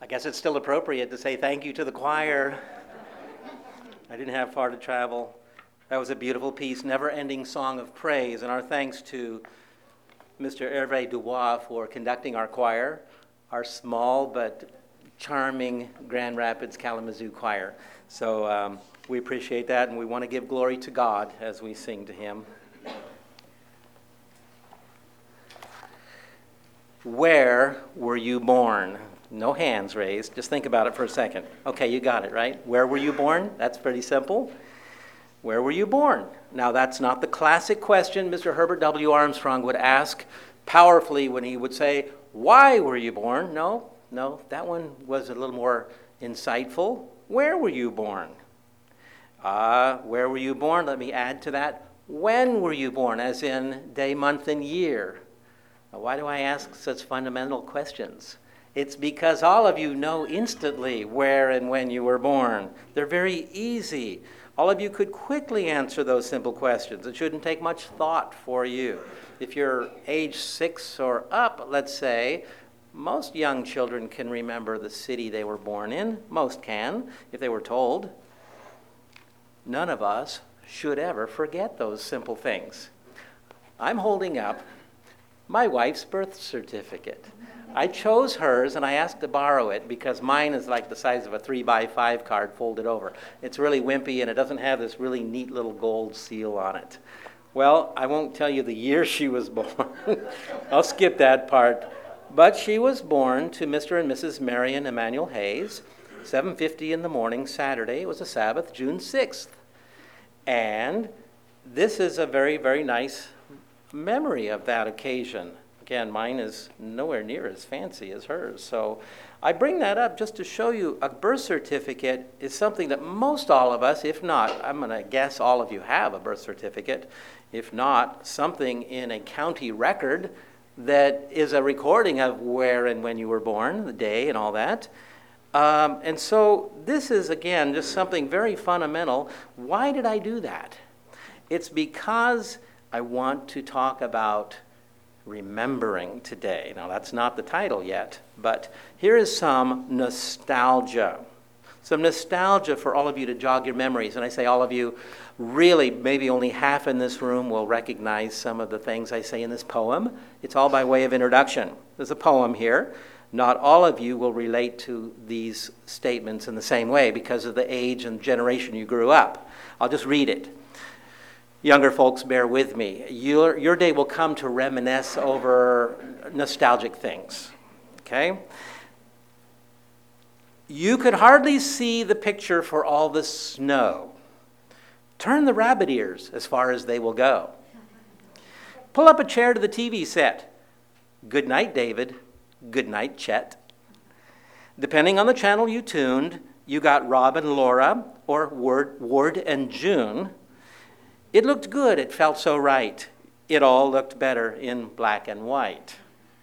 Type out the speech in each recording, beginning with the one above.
I guess it's still appropriate to say thank you to the choir. I didn't have far to travel. That was a beautiful piece, never-ending song of praise, and our thanks to Mr. Hervé Dubois for conducting our choir, our small but charming Grand Rapids Kalamazoo choir. So we appreciate that, and we want to give glory to God as we sing to Him. Where were you born? No hands raised. Just think about it for a second. Okay, you got it, right? Where were you born? That's pretty simple. Where were you born? Now, that's not the classic question Mr. Herbert W. Armstrong would ask powerfully when he would say, why were you born? No, that one was a little more insightful. Where were you born? Where were you born? Let me add to that. When were you born? As in day, month, and year. Now, why do I ask such fundamental questions? It's because all of you know instantly where and when you were born. They're very easy. All of you could quickly answer those simple questions. It shouldn't take much thought for you. If you're age 6 or up, let's say, most young children can remember the city they were born in. Most can, if they were told. None of us should ever forget those simple things. I'm holding up my wife's birth certificate. I chose hers, and I asked to borrow it because mine is like the size of a 3x5 card folded over. It's really wimpy, and it doesn't have this really neat little gold seal on it. Well, I won't tell you the year she was born. I'll skip that part. But she was born to Mr. and Mrs. Marion Emanuel Hayes, 7:50 in the morning, Saturday. It was a Sabbath, June 6th. And this is a very, very nice memory of that occasion. Again, mine is nowhere near as fancy as hers. So I bring that up just to show you a birth certificate is something that most all of us, if not, I'm going to guess all of you have a birth certificate, if not, something in a county record that is a recording of where and when you were born, the day and all that. And so this is, again, just something very fundamental. Why did I do that? It's because I want to talk about remembering today. Now, that's not the title yet, but here is some nostalgia. Some nostalgia for all of you to jog your memories. And I say all of you, really, maybe only half in this room will recognize some of the things I say in this poem. It's all by way of introduction. There's a poem here. Not all of you will relate to these statements in the same way because of the age and generation you grew up. I'll just read it. Younger folks, bear with me. Your day will come to reminisce over nostalgic things, okay? You could hardly see the picture for all the snow. Turn the rabbit ears as far as they will go. Pull up a chair to the TV set. Good night, David. Good night, Chet. Depending on the channel you tuned, you got Rob and Laura or Ward and June. It looked good, it felt so right. It all looked better in black and white.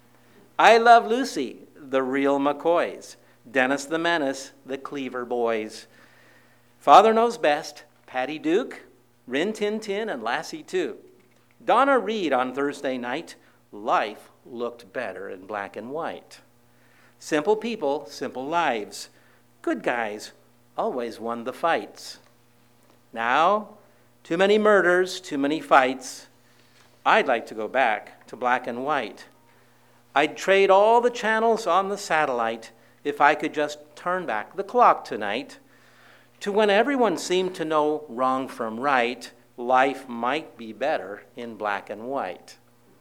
I Love Lucy, the real McCoys. Dennis the Menace, the Cleaver Boys. Father Knows Best, Patty Duke, Rin Tin Tin, and Lassie too. Donna Reed on Thursday night. Life looked better in black and white. Simple people, simple lives. Good guys always won the fights. Now, too many murders, too many fights. I'd like to go back to black and white. I'd trade all the channels on the satellite if I could just turn back the clock tonight to when everyone seemed to know wrong from right. Life might be better in black and white.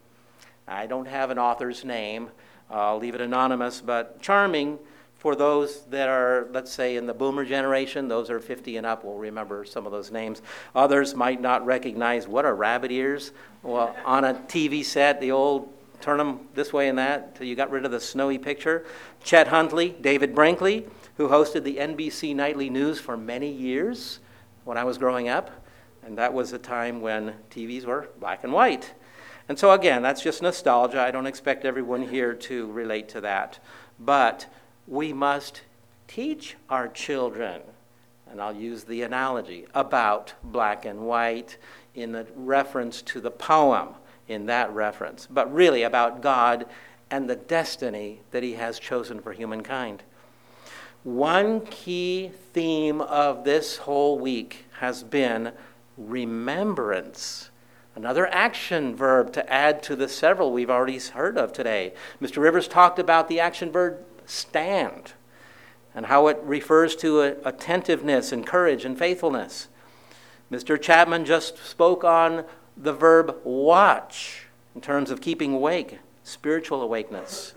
I don't have an author's name. I'll leave it anonymous, but charming. For those that are, let's say, in the boomer generation, those are 50 and up will remember some of those names. Others might not recognize what are rabbit ears. Well, on a TV set, the old turn them this way and that till you got rid of the snowy picture. Chet Huntley, David Brinkley, who hosted the NBC Nightly News for many years when I was growing up. And that was a time when TVs were black and white. And so again, that's just nostalgia. I don't expect everyone here to relate to that. But we must teach our children, and I'll use the analogy, about black and white in the reference to the poem in that reference, but really about God and the destiny that He has chosen for humankind. One key theme of this whole week has been remembrance. Another action verb to add to the several we've already heard of today. Mr. Rivers talked about the action verb stand and how it refers to attentiveness and courage and faithfulness. Mr. Chapman just spoke on the verb watch in terms of keeping awake, spiritual awakeness.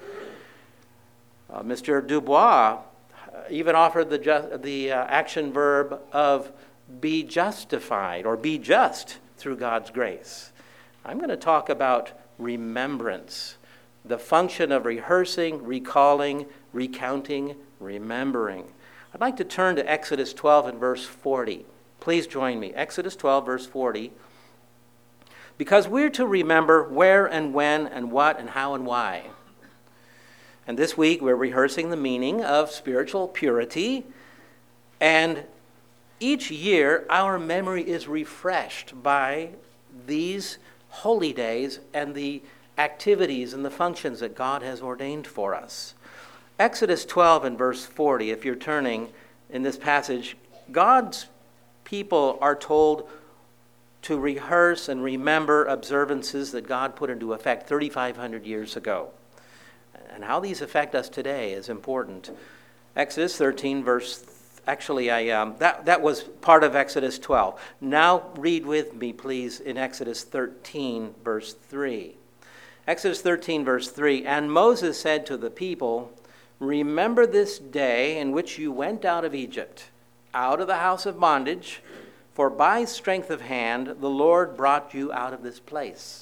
Mr. Dubois even offered the action verb of be justified or be just through God's grace. I'm going to talk about remembrance, the function of rehearsing, recalling, recounting, remembering. I'd like to turn to Exodus 12 and verse 40. Please join me. Exodus 12, verse 40. Because we're to remember where and when and what and how and why. And this week we're rehearsing the meaning of spiritual purity. And each year our memory is refreshed by these holy days and the activities and the functions that God has ordained for us. Exodus 12 and verse 40, if you're turning in this passage, God's people are told to rehearse and remember observances that God put into effect 3,500 years ago. And how these affect us today is important. Exodus 13, that was part of Exodus 12. Now read with me, please, in Exodus 13, verse 3. Exodus 13, verse 3, and Moses said to the people, remember this day in which you went out of Egypt, out of the house of bondage, for by strength of hand the Lord brought you out of this place.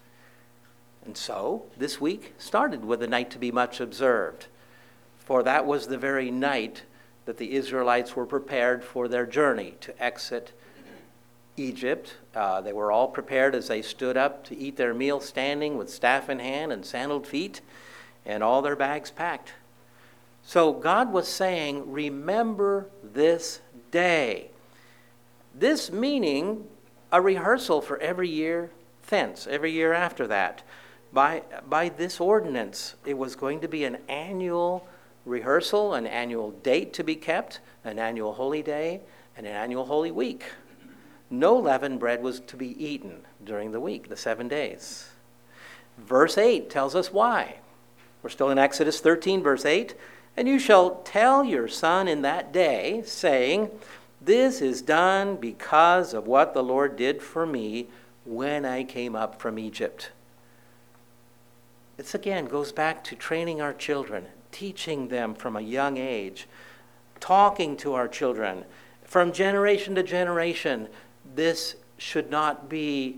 And so, this week started with a night to be much observed, for that was the very night that the Israelites were prepared for their journey to exit Egypt. They were all prepared as they stood up to eat their meal standing with staff in hand and sandaled feet and all their bags packed. So God was saying, remember this day. This meaning a rehearsal for every year thence, every year after that. By this ordinance, it was going to be an annual rehearsal, an annual date to be kept, an annual holy day, and an annual holy week. No leavened bread was to be eaten during the week, the 7 days. Verse 8 tells us why. We're still in Exodus 13, verse 8. And you shall tell your son in that day, saying, this is done because of what the Lord did for me when I came up from Egypt. This again goes back to training our children, teaching them from a young age, talking to our children from generation to generation. This should not be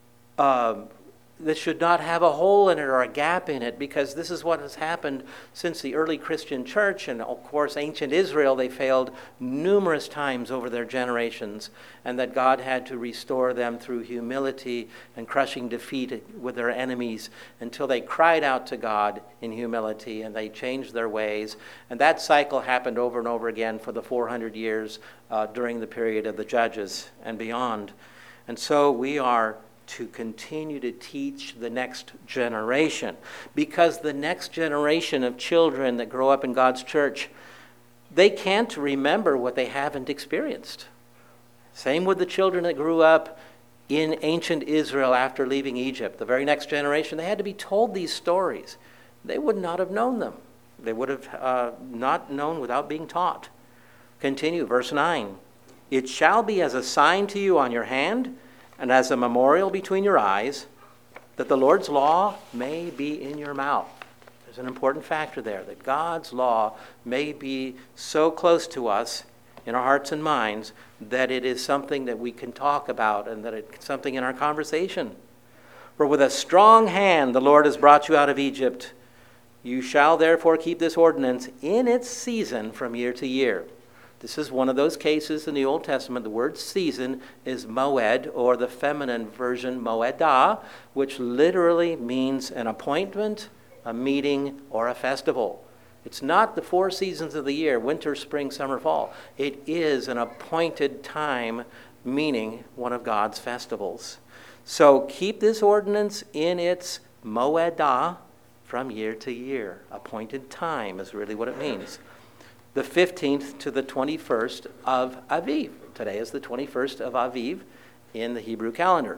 this should not have a hole in it or a gap in it, because this is what has happened since the early Christian church and, of course, ancient Israel. They failed numerous times over their generations, and that God had to restore them through humility and crushing defeat with their enemies until they cried out to God in humility and they changed their ways. And that cycle happened over and over again for the 400 years during the period of the Judges and beyond. And so we are to continue to teach the next generation, because the next generation of children that grow up in God's church, they can't remember what they haven't experienced. Same with the children that grew up in ancient Israel after leaving Egypt. The very next generation, they had to be told these stories. They would not have known them. They would have not known without being taught. Continue, verse 9. It shall be as a sign to you on your hand, and as a memorial between your eyes, that the Lord's law may be in your mouth. There's an important factor there, that God's law may be so close to us in our hearts and minds that it is something that we can talk about and that it's something in our conversation. For with a strong hand the Lord has brought you out of Egypt. You shall therefore keep this ordinance in its season from year to year. This is one of those cases in the Old Testament. The word season is moed, or the feminine version moedah, which literally means an appointment, a meeting, or a festival. It's not the 4 seasons of the year, winter, spring, summer, fall. It is an appointed time, meaning one of God's festivals. So keep this ordinance in its moedah from year to year. Appointed time is really what it means. the 15th to the 21st of Aviv. Today is the 21st of Aviv in the Hebrew calendar.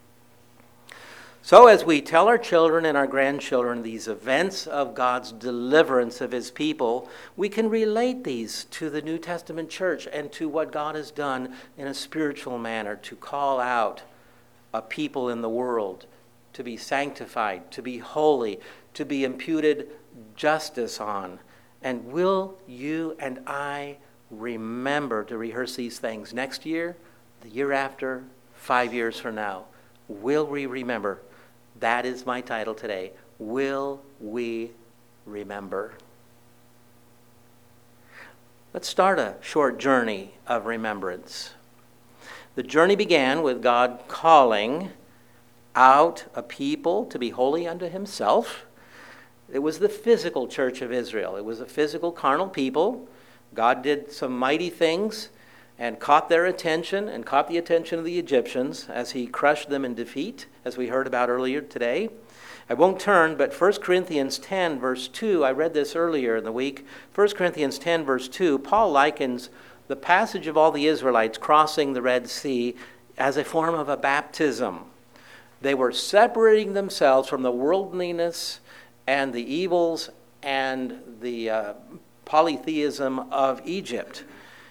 So as we tell our children and our grandchildren these events of God's deliverance of his people, we can relate these to the New Testament church and to what God has done in a spiritual manner to call out a people in the world to be sanctified, to be holy, to be imputed justice on. And will you and I remember to rehearse these things next year, the year after, 5 years from now? Will we remember? That is my title today. Will we remember? Let's start a short journey of remembrance. The journey began with God calling out a people to be holy unto himself. It was the physical church of Israel. It was a physical, carnal people. God did some mighty things and caught their attention and caught the attention of the Egyptians as he crushed them in defeat, as we heard about earlier today. I won't turn, but 1 Corinthians 10, verse 2, I read this earlier in the week. 1 Corinthians 10, verse 2, Paul likens the passage of all the Israelites crossing the Red Sea as a form of a baptism. They were separating themselves from the worldliness and the evils and the polytheism of Egypt.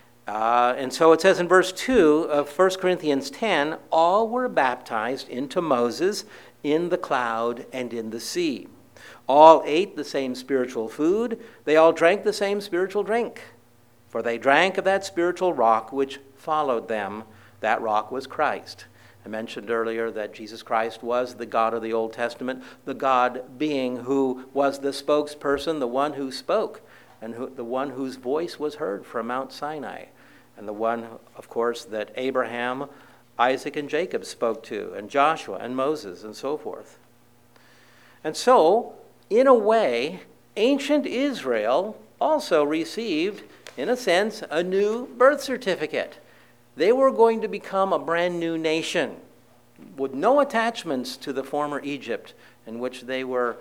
And so it says in verse 2 of 1 Corinthians 10, all were baptized into Moses in the cloud and in the sea. All ate the same spiritual food. They all drank the same spiritual drink. For they drank of that spiritual rock which followed them. That rock was Christ. I mentioned earlier that Jesus Christ was the God of the Old Testament, the God being who was the spokesperson, the one who spoke, and the one whose voice was heard from Mount Sinai, and the one, of course, that Abraham, Isaac, and Jacob spoke to, and Joshua, and Moses, and so forth. And so, in a way, ancient Israel also received, in a sense, a new birth certificate. They were going to become a brand new nation with no attachments to the former Egypt in which they were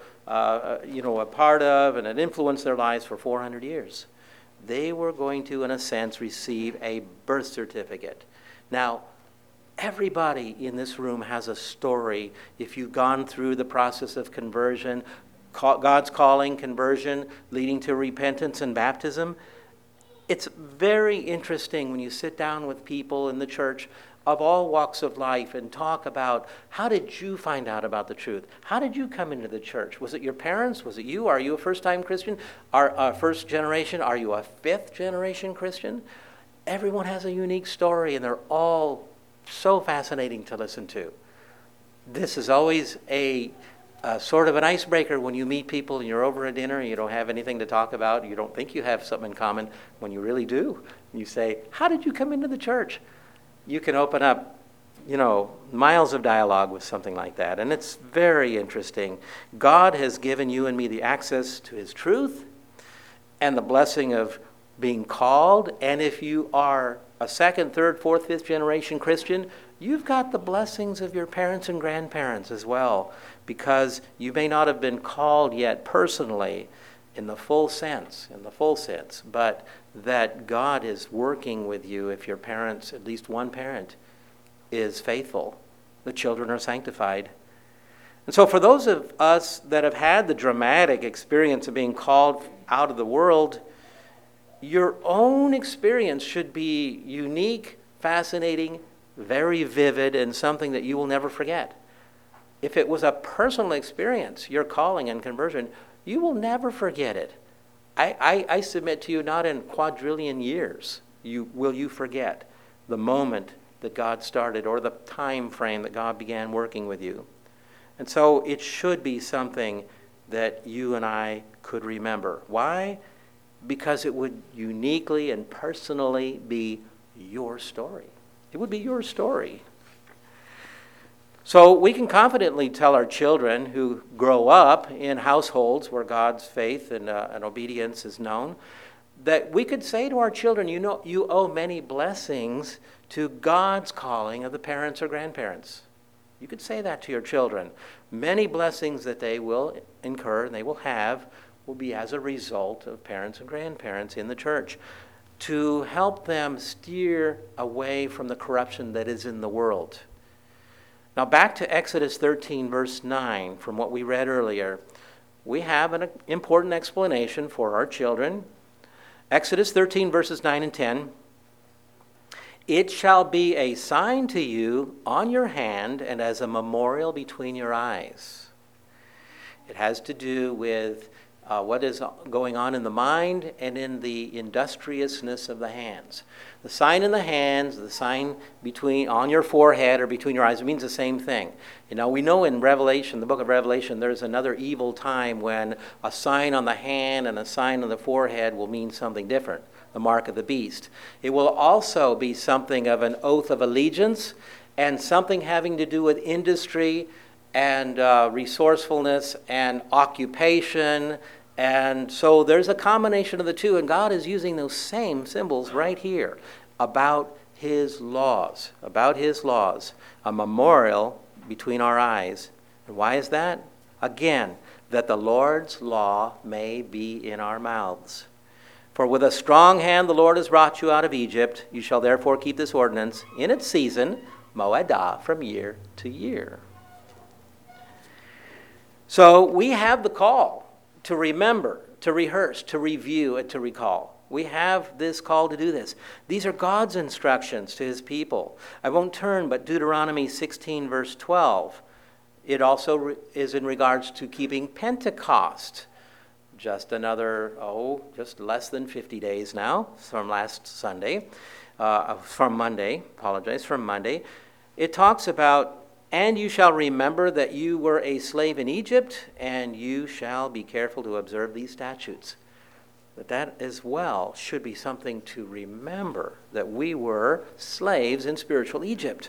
a part of and had influenced their lives for 400 years. They were going to, in a sense, receive a birth certificate. Now, everybody in this room has a story. If you've gone through the process of conversion, God's calling, conversion, leading to repentance and baptism, it's very interesting when you sit down with people in the church of all walks of life and talk about how did you find out about the truth? How did you come into the church? Was it your parents? Was it you? Are you a first-time Christian? First generation? Are you a fifth-generation Christian? Everyone has a unique story, and they're all so fascinating to listen to. This is always a sort of an icebreaker when you meet people and you're over at dinner and you don't have anything to talk about. You don't think you have something in common when you really do. You say, how did you come into the church? You can open up, miles of dialogue with something like that. And it's very interesting. God has given you and me the access to his truth and the blessing of being called. And if you are a second, third, fourth, fifth generation Christian, you've got the blessings of your parents and grandparents as well, because you may not have been called yet personally in the full sense, but that God is working with you if your parents, at least one parent, is faithful. The children are sanctified. And so for those of us that have had the dramatic experience of being called out of the world, your own experience should be unique, fascinating, very vivid, and something that you will never forget. If it was a personal experience, your calling and conversion, you will never forget it. I submit to you, not in quadrillion years will you forget the moment that God started or the time frame that God began working with you. And so it should be something that you and I could remember. Why? Because it would uniquely and personally be your story. It would be your story. So we can confidently tell our children who grow up in households where God's faith and obedience is known, that we could say to our children, you owe many blessings to God's calling of the parents or grandparents. You could say that to your children. Many blessings that they will incur and they will have will be as a result of parents and grandparents in the church to help them steer away from the corruption that is in the world. Now back to Exodus 13, verse 9, from what we read earlier, we have an important explanation for our children. Exodus 13, verses 9 and 10. It shall be a sign to you on your hand and as a memorial between your eyes. It has to do with what is going on in the mind and in the industriousness of the hands. The sign in the hands, the sign on your forehead or between your eyes, it means the same thing. You know, we know in Revelation, the book of Revelation, there's another evil time when a sign on the hand and a sign on the forehead will mean something different, the mark of the beast. It will also be something of an oath of allegiance and something having to do with industry and resourcefulness and occupation. And so there's a combination of the two, and God is using those same symbols right here about his laws, a memorial between our eyes. And why is that? Again, that the Lord's law may be in our mouths. For with a strong hand the Lord has brought you out of Egypt. You shall therefore keep this ordinance in its season, Moedah, from year to year. So we have the call to remember, to rehearse, to review, and to recall. We have this call to do this. These are God's instructions to his people. I won't turn, but Deuteronomy 16, verse 12. It also is in regards to keeping Pentecost. Just less than 50 days now from last Sunday, from Monday. It talks about, and you shall remember that you were a slave in Egypt, and you shall be careful to observe these statutes. That as well should be something to remember, that we were slaves in spiritual Egypt.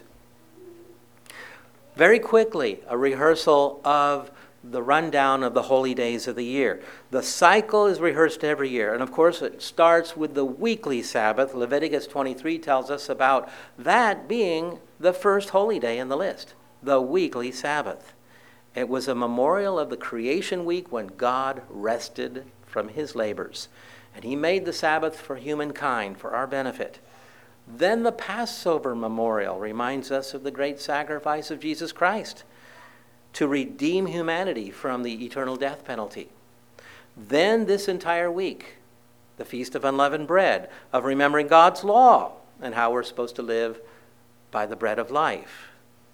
Very quickly, a rehearsal of the rundown of the holy days of the year. The cycle is rehearsed every year, and of course it starts with the weekly Sabbath. Leviticus 23 tells us about that being the first holy day in the list. The weekly Sabbath. It was a memorial of the creation week when God rested from his labors. And he made the Sabbath for humankind, for our benefit. Then the Passover memorial reminds us of the great sacrifice of Jesus Christ to redeem humanity from the eternal death penalty. Then this entire week, the Feast of Unleavened Bread, of remembering God's law and how we're supposed to live by the bread of life.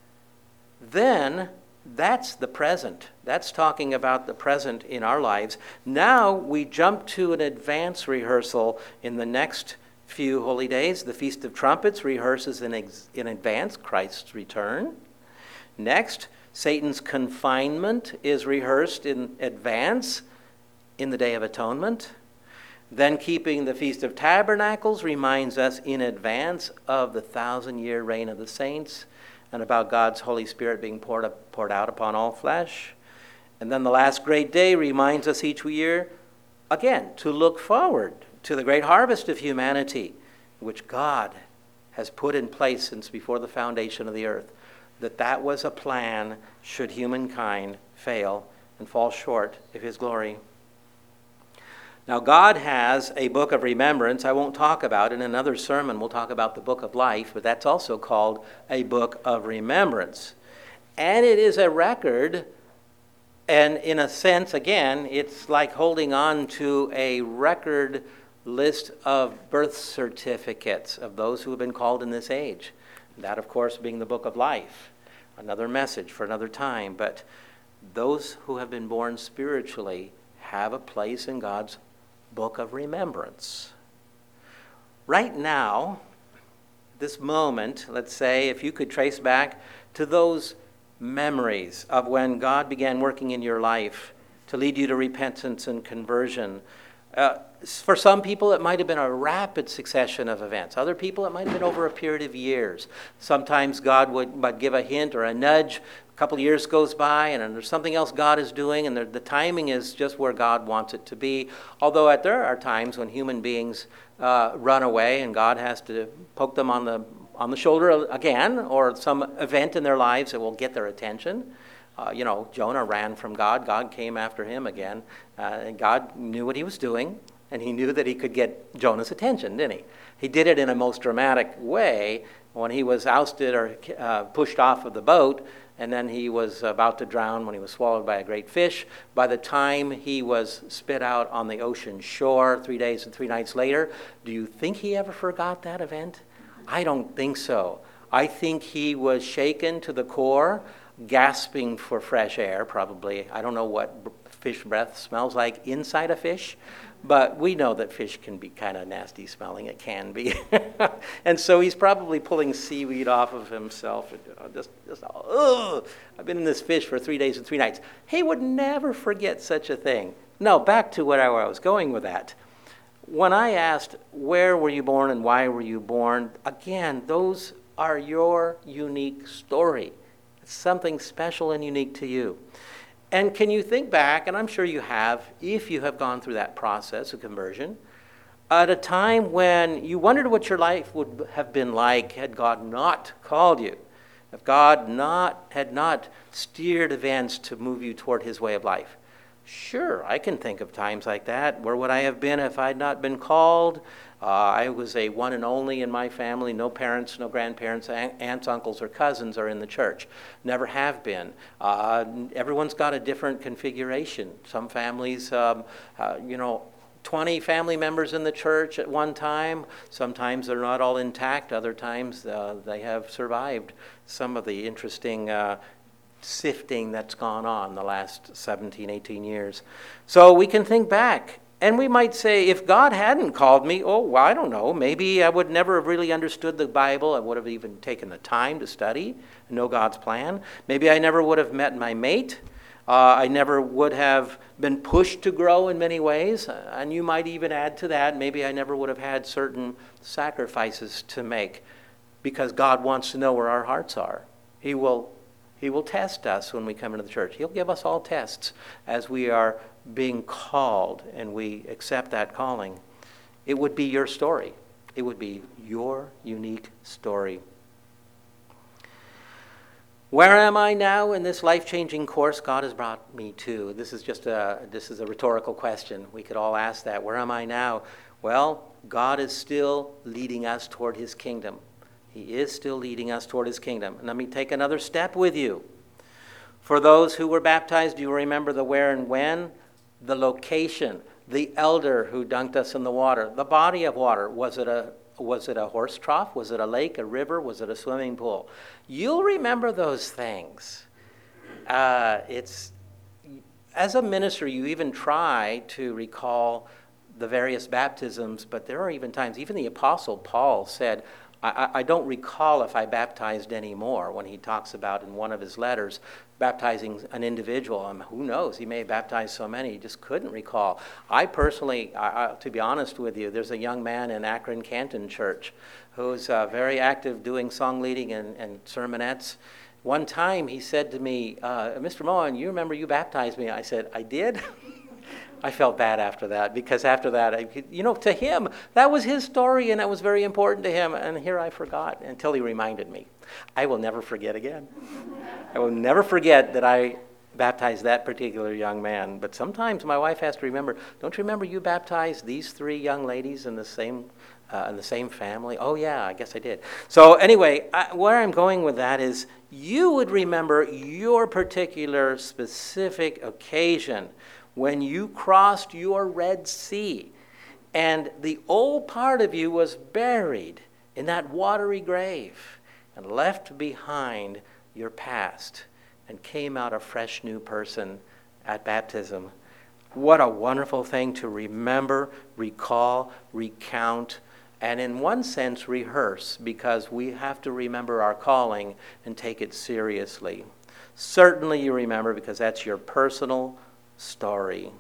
Then that's the present. That's talking about the present in our lives. Now we jump to an advance rehearsal in the next few holy days. The Feast of Trumpets rehearses in advance Christ's return. Next, Satan's confinement is rehearsed in advance in the Day of Atonement. Then keeping the Feast of Tabernacles reminds us in advance of the 1,000-year reign of the saints, and about God's Holy Spirit being poured out upon all flesh. And then the last great day reminds us each year, again, to look forward to the great harvest of humanity, which God has put in place since before the foundation of the earth. That was a plan should humankind fail and fall short of his glory. Now, God has a book of remembrance. I won't talk about it. In another sermon, we'll talk about the book of life, but that's also called a book of remembrance. And it is a record, and in a sense, again, it's like holding on to a record list of birth certificates of those who have been called in this age. That, of course, being the book of life. Another message for another time. But those who have been born spiritually have a place in God's book of remembrance. Right now, this moment, let's say, if you could trace back to those memories of when God began working in your life to lead you to repentance and conversion. For some people, it might have been a rapid succession of events. Other people, it might have been over a period of years. Sometimes God would give a hint or a nudge. A couple of years goes by, and there's something else God is doing, and the timing is just where God wants it to be. Although there are times when human beings run away, and God has to poke them on the shoulder again, or some event in their lives that will get their attention. Jonah ran from God. God came after him again. And God knew what he was doing, and he knew that he could get Jonah's attention, didn't he? He did it in a most dramatic way when he was ousted or pushed off of the boat, and then he was about to drown when he was swallowed by a great fish. By the time he was spit out on the ocean shore 3 days and 3 nights later, do you think he ever forgot that event? I don't think so. I think he was shaken to the core, gasping for fresh air, probably. I don't know what fish breath smells like inside a fish, but we know that fish can be kind of nasty smelling. It can be. And so he's probably pulling seaweed off of himself. I've been in this fish for 3 days and 3 nights. He would never forget such a thing. No, back to where I was going with that. When I asked, where were you born and why were you born? Again, those are your unique story. It's something special and unique to you. And can you think back, and I'm sure you have, if you have gone through that process of conversion, at a time when you wondered what your life would have been like had God not called you, if God had not steered events to move you toward his way of life? Sure, I can think of times like that. Where would I have been if I had not been called? I was a one and only in my family. No parents, no grandparents, aunts, uncles, or cousins are in the church. Never have been. Everyone's got a different configuration. Some families, 20 family members in the church at one time. Sometimes they're not all intact. Other times they have survived some of the interesting sifting that's gone on the last 17, 18 years. So we can think back. And we might say, if God hadn't called me, I don't know, maybe I would never have really understood the Bible. I would have even taken the time to study and know God's plan. Maybe I never would have met my mate. I never would have been pushed to grow in many ways. And you might even add to that, maybe I never would have had certain sacrifices to make, because God wants to know where our hearts are. He will test us when we come into the church. He'll give us all tests as we are being called and we accept that calling. It would be your story. It would be your unique story. Where am I now in this life-changing course God has brought me to? This is a rhetorical question. We could all ask that. Where am I now? Well, God is still leading us toward his kingdom. He is still leading us toward his kingdom. And let me take another step with you. For those who were baptized, do you remember the where and when? The location, the elder who dunked us in the water, the body of water. Was it a horse trough? Was it a lake, a river? Was it a swimming pool? You'll remember those things. As a minister, you even try to recall the various baptisms, but there are even times, even the Apostle Paul said, I don't recall if I baptized anymore, when he talks about in one of his letters baptizing an individual. Who knows? He may have baptized so many, he just couldn't recall. I personally, to be honest with you, there's a young man in Akron Canton Church who's very active doing song leading and sermonettes. One time he said to me, Mr. Mohan, you remember you baptized me? I said, I did? I felt bad after that, because after that, to him, that was his story, and that was very important to him, and here I forgot until he reminded me. I will never forget again. I will never forget that I baptized that particular young man, but sometimes my wife has to remember, don't you remember you baptized these 3 young ladies in the same family? Oh yeah, I guess I did. So anyway, where I'm going with that is, you would remember your particular specific occasion when you crossed your Red Sea and the old part of you was buried in that watery grave and left behind your past and came out a fresh new person at baptism. What a wonderful thing to remember, recall, recount, and in one sense rehearse, because we have to remember our calling and take it seriously. Certainly you remember, because that's your personal story.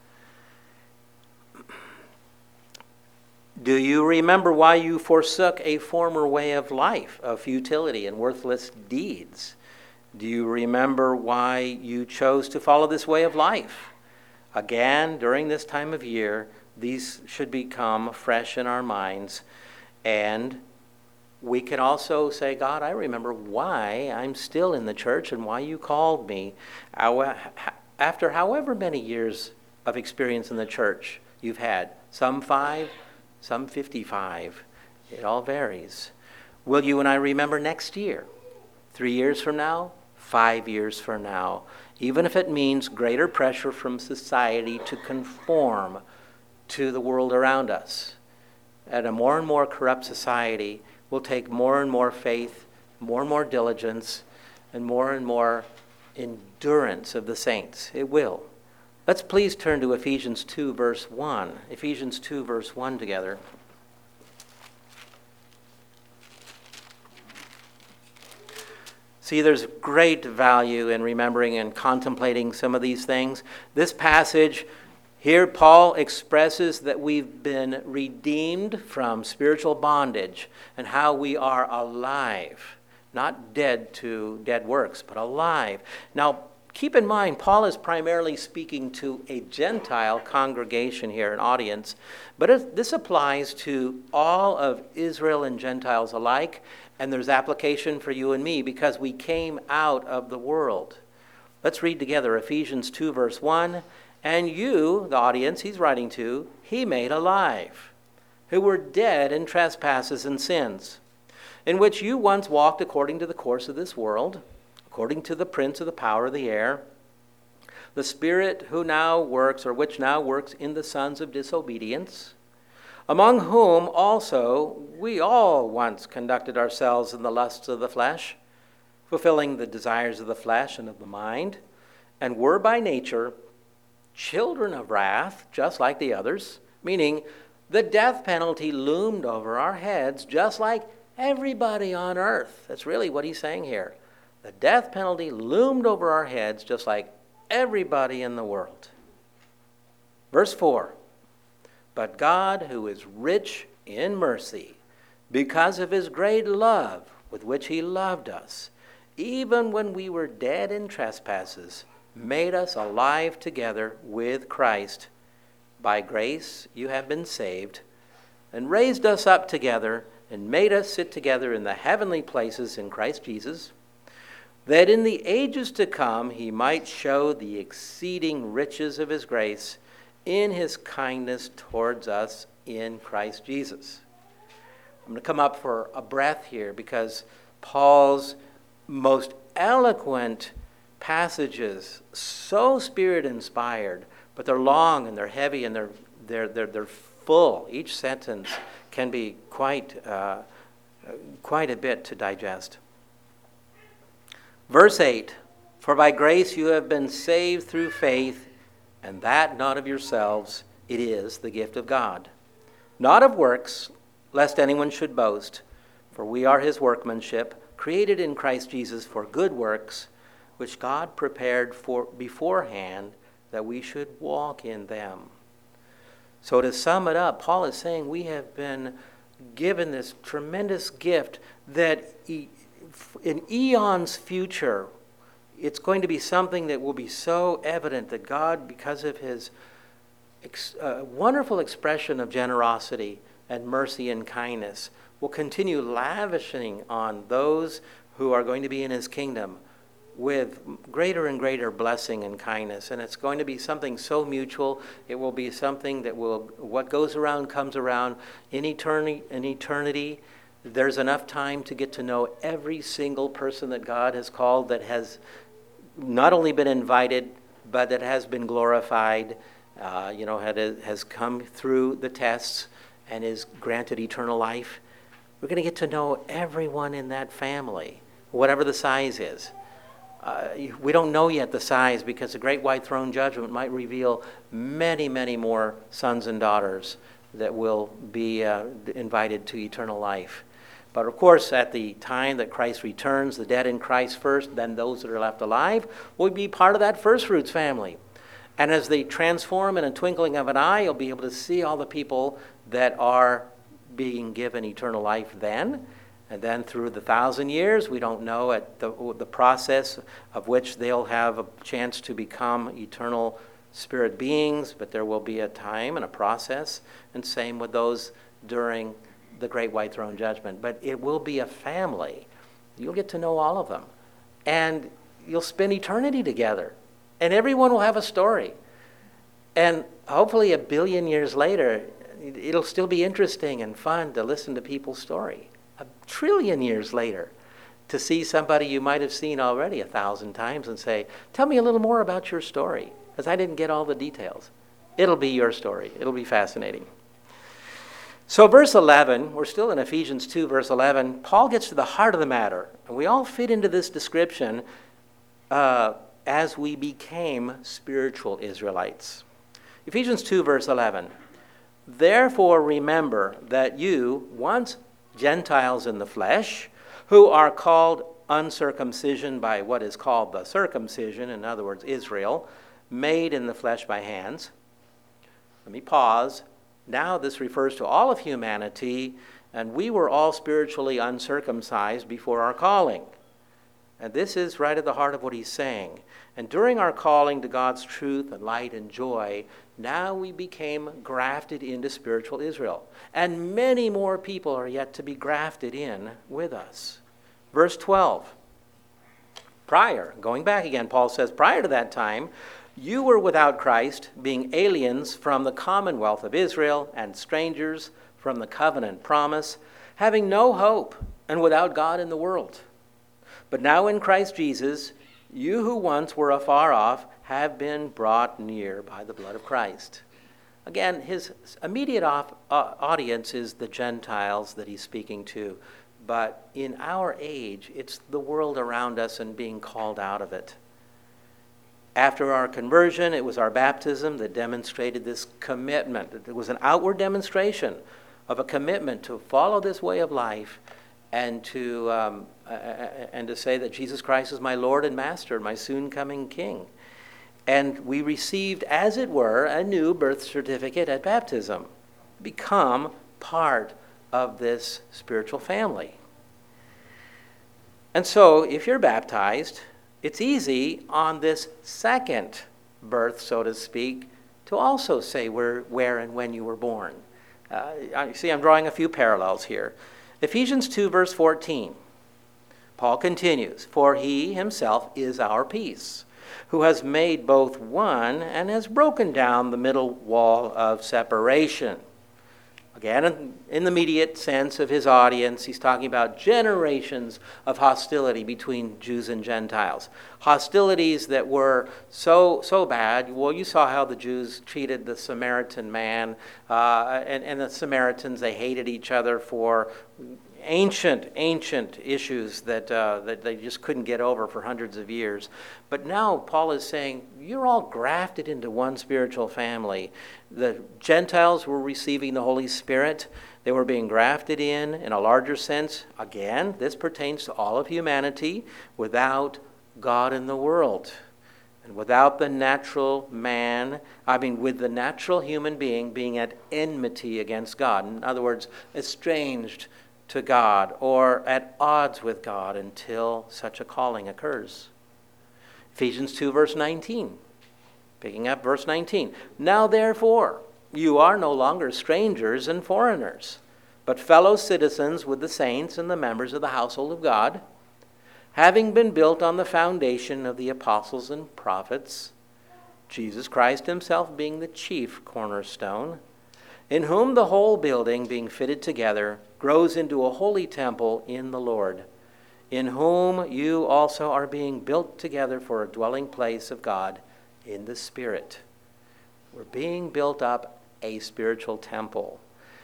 Do you remember why you forsook a former way of life, of futility and worthless deeds? Do you remember why you chose to follow this way of life? Again, during this time of year, these should become fresh in our minds, and We can also say, God, I remember why I'm still in the church and why you called me. After however many years of experience in the church you've had, some 5, some 55, it all varies. Will you and I remember next year, 3 years from now, 5 years from now, even if it means greater pressure from society to conform to the world around us? At a more and more corrupt society, will take more and more faith, more and more diligence, and more endurance of the saints. It will. Let's please turn to Ephesians 2, verse 1. Ephesians 2, verse 1 together. See, there's great value in remembering and contemplating some of these things. This passage here, Paul expresses that we've been redeemed from spiritual bondage and how we are alive, not dead to dead works, but alive. Now, keep in mind, Paul is primarily speaking to a Gentile congregation here, an audience, but this applies to all of Israel and Gentiles alike, and there's application for you and me because we came out of the world. Let's read together Ephesians 2, verse 1. And you, the audience he's writing to, he made alive, who were dead in trespasses and sins, in which you once walked according to the course of this world, according to the prince of the power of the air, the spirit who now works, or which now works in the sons of disobedience, among whom also we all once conducted ourselves in the lusts of the flesh, fulfilling the desires of the flesh and of the mind, and were by nature children of wrath, just like the others, meaning the death penalty loomed over our heads just like everybody on earth. That's really what he's saying here. The death penalty loomed over our heads just like everybody in the world. Verse 4, but God, who is rich in mercy, because of his great love with which he loved us, even when we were dead in trespasses, made us alive together with Christ. By grace you have been saved, and raised us up together, and made us sit together in the heavenly places in Christ Jesus, that in the ages to come he might show the exceeding riches of his grace in his kindness towards us in Christ Jesus. I'm going to come up for a breath here because Paul's most eloquent passages, so spirit-inspired, but they're long and they're heavy and they're full. Each sentence can be quite a bit to digest. Verse 8, for by grace you have been saved through faith, and that not of yourselves, it is the gift of God. Not of works, lest anyone should boast, for we are his workmanship, created in Christ Jesus for good works, which God prepared for beforehand that we should walk in them. So to sum it up, Paul is saying we have been given this tremendous gift that in eons future, it's going to be something that will be so evident that God, because of his wonderful expression of generosity and mercy and kindness, will continue lavishing on those who are going to be in his kingdom with greater and greater blessing and kindness. And it's going to be something so mutual. It will be something that will, what goes around comes around in eternity. There's enough time to get to know every single person that God has called, that has not only been invited, but that has been glorified, has come through the tests and is granted eternal life. We're going to get to know everyone in that family, whatever the size is. We don't know yet the size because the great white throne judgment might reveal many, many more sons and daughters that will be invited to eternal life. But of course, at the time that Christ returns, the dead in Christ first, then those that are left alive will be part of that first fruits family. And as they transform in a twinkling of an eye, you'll be able to see all the people that are being given eternal life then. And then through the 1,000 years, we don't know at the process of which they'll have a chance to become eternal spirit beings, but there will be a time and a process. And same with those during the great white throne judgment, but it will be a family. You'll get to know all of them. And you'll spend eternity together. And everyone will have a story. And hopefully 1 billion years later, it'll still be interesting and fun to listen to people's story. 1 trillion years later, to see somebody you might have seen already 1,000 times and say, tell me a little more about your story, because I didn't get all the details. It'll be your story. It'll be fascinating. So verse 11, we're still in Ephesians 2, verse 11. Paul gets to the heart of the matter. And we all fit into this description as we became spiritual Israelites. Ephesians 2, verse 11. Therefore remember that you, once Gentiles in the flesh, who are called uncircumcision by what is called the circumcision, in other words, Israel, made in the flesh by hands. Let me pause. Now this refers to all of humanity, and we were all spiritually uncircumcised before our calling. And this is right at the heart of what he's saying. And during our calling to God's truth and light and joy, now we became grafted into spiritual Israel. And many more people are yet to be grafted in with us. Verse 12. Going back again, Paul says, prior to that time, you were without Christ, being aliens from the commonwealth of Israel and strangers from the covenant promise, having no hope and without God in the world. But now in Christ Jesus, you who once were afar off have been brought near by the blood of Christ. Again, his immediate audience is the Gentiles that he's speaking to. But in our age, it's the world around us and being called out of it. After our conversion, it was our baptism that demonstrated this commitment. It was an outward demonstration of a commitment to follow this way of life and to say that Jesus Christ is my Lord and Master, my soon-coming King. And we received, as it were, a new birth certificate at baptism. Become part of this spiritual family. And so, if you're baptized, it's easy on this second birth, so to speak, to also say where and when you were born. See, I'm drawing a few parallels here. Ephesians 2, verse 14. Paul continues, for he himself is our peace, who has made both one and has broken down the middle wall of separation. Again, in the immediate sense of his audience, he's talking about generations of hostility between Jews and Gentiles. Hostilities that were so bad. Well, you saw how the Jews treated the Samaritan man, and the Samaritans, they hated each other for ancient issues that they just couldn't get over for hundreds of years. But now Paul is saying, you're all grafted into one spiritual family. The Gentiles were receiving the Holy Spirit. They were being grafted in a larger sense. Again, this pertains to all of humanity without God in the world. And without the natural man, with the natural human being at enmity against God. In other words, estranged to God or at odds with God until such a calling occurs. Ephesians 2, verse 19. Picking up verse 19. Now therefore, you are no longer strangers and foreigners, but fellow citizens with the saints and the members of the household of God, having been built on the foundation of the apostles and prophets, Jesus Christ himself being the chief cornerstone, in whom the whole building, being fitted together, grows into a holy temple in the Lord, in whom you also are being built together for a dwelling place of God in the Spirit. We're being built up a spiritual temple.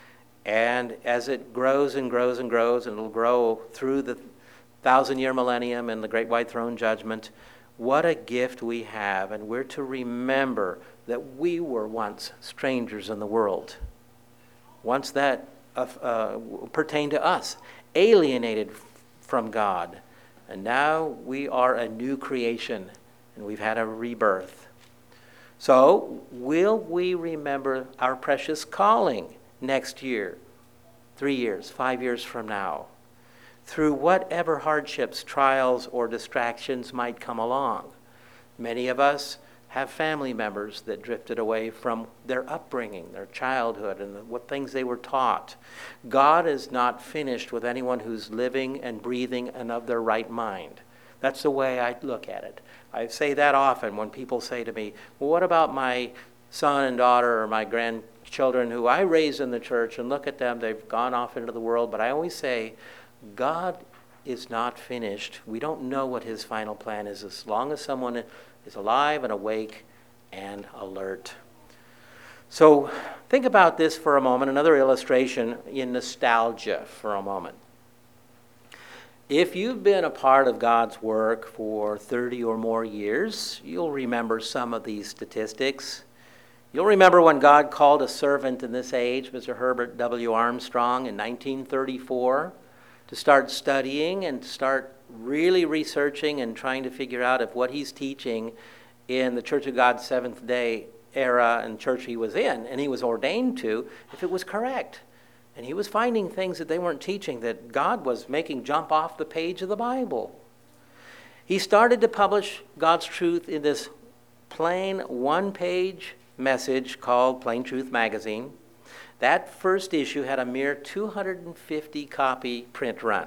And as it grows and grows and grows, and it'll grow through the 1,000-year millennium and the great white throne judgment, what a gift we have. And we're to remember that we were once strangers in the world. Once that pertained to us, alienated from God. And now we are a new creation, and we've had a rebirth. So, will we remember our precious calling next year, 3 years, 5 years from now, through whatever hardships, trials, or distractions might come along? Many of us have family members that drifted away from their upbringing, their childhood, and what things they were taught. God is not finished with anyone who's living and breathing and of their right mind. That's the way I look at it. I say that often when people say to me, well, what about my son and daughter or my grandchildren who I raised in the church, and look at them, they've gone off into the world. But I always say, God is not finished. We don't know what his final plan is as long as someone is alive and awake and alert. So think about this for a moment, another illustration in nostalgia for a moment. If you've been a part of God's work for 30 or more years, you'll remember some of these statistics. You'll remember when God called a servant in this age, Mr. Herbert W. Armstrong, in 1934, to start studying and to start really researching and trying to figure out if what he's teaching in the Church of God Seventh-day era and church he was in, and he was ordained to, if it was correct. And he was finding things that they weren't teaching, that God was making jump off the page of the Bible. He started to publish God's truth in this plain one-page message called Plain Truth Magazine. That first issue had a mere 250 copy print run.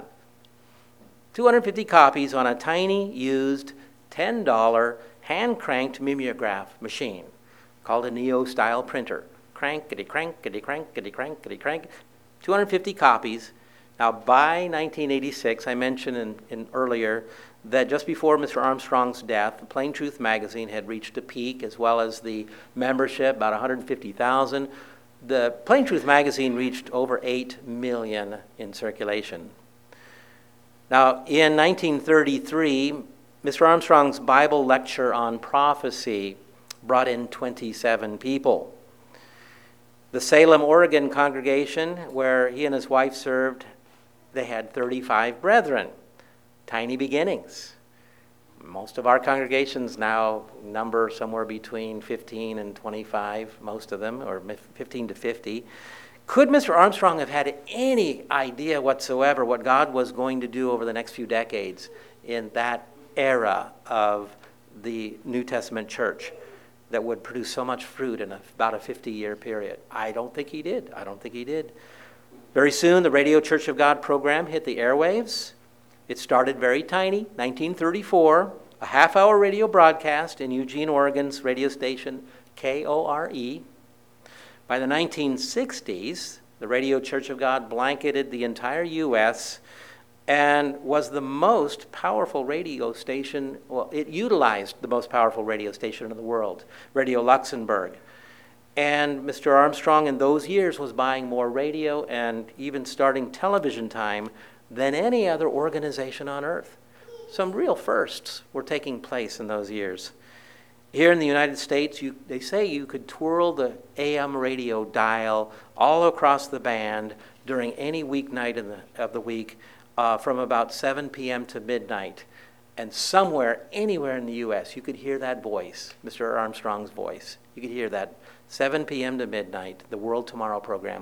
250 copies on a tiny used $10 hand-cranked mimeograph machine called a Neo-style printer. Crankety, crankety, crankety, crankety, crank. 250 copies. Now, by 1986, I mentioned in earlier that just before Mr. Armstrong's death, the Plain Truth Magazine had reached a peak, as well as the membership, about 150,000. The Plain Truth Magazine reached over 8 million in circulation. Now, in 1933, Mr. Armstrong's Bible lecture on prophecy brought in 27 people. The Salem, Oregon congregation, where he and his wife served, they had 35 brethren. Tiny beginnings. Most of our congregations now number somewhere between 15 and 25, most of them, or 15 to 50. Could Mr. Armstrong have had any idea whatsoever what God was going to do over the next few decades in that era of the New Testament church that would produce so much fruit in about a 50-year period? I don't think he did. Very soon, the Radio Church of God program hit the airwaves. It started very tiny, 1934, a half-hour radio broadcast in Eugene, Oregon's radio station KORE. By the 1960s, the Radio Church of God blanketed the entire U.S. and was the most powerful radio station. Well, it utilized the most powerful radio station in the world, Radio Luxembourg. And Mr. Armstrong in those years was buying more radio and even starting television time than any other organization on earth. Some real firsts were taking place in those years. Here in the United States, they say you could twirl the AM radio dial all across the band during any weeknight of the week from about 7 p.m. to midnight. And somewhere, anywhere in the U.S., you could hear that voice, Mr. Armstrong's voice. You could hear that 7 p.m. to midnight, the World Tomorrow program.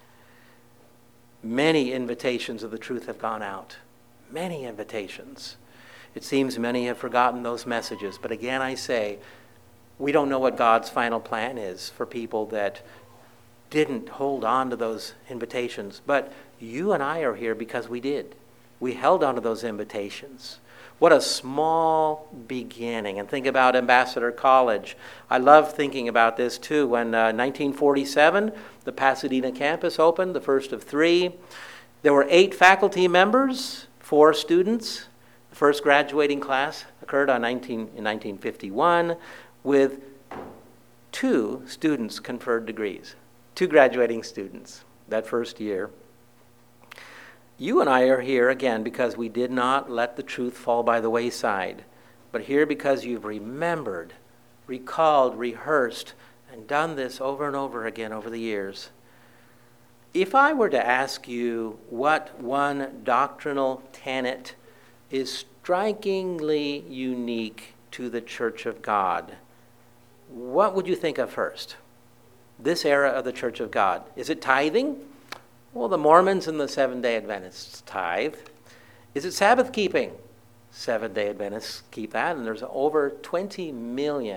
Many invitations of the truth have gone out. Many invitations. It seems many have forgotten those messages. But again, I say, we don't know what God's final plan is for people that didn't hold on to those invitations. But you and I are here because we did. We held on to those invitations. What a small beginning. And think about Ambassador College. I love thinking about this too. When 1947, the Pasadena campus opened, the first of 3. There were 8 faculty members, 4 students. The first graduating class occurred in 1951 with 2 students conferred degrees. 2 graduating students that first year. You and I are here again because we did not let the truth fall by the wayside, but here because you've remembered, recalled, rehearsed, and done this over and over again over the years. If I were to ask you what one doctrinal tenet is strikingly unique to the Church of God, what would you think of first? This era of the Church of God. Is it tithing? Well, the Mormons and the Seventh-day Adventists tithe. Is it Sabbath keeping? Seventh-day Adventists keep that, and there's over 20 million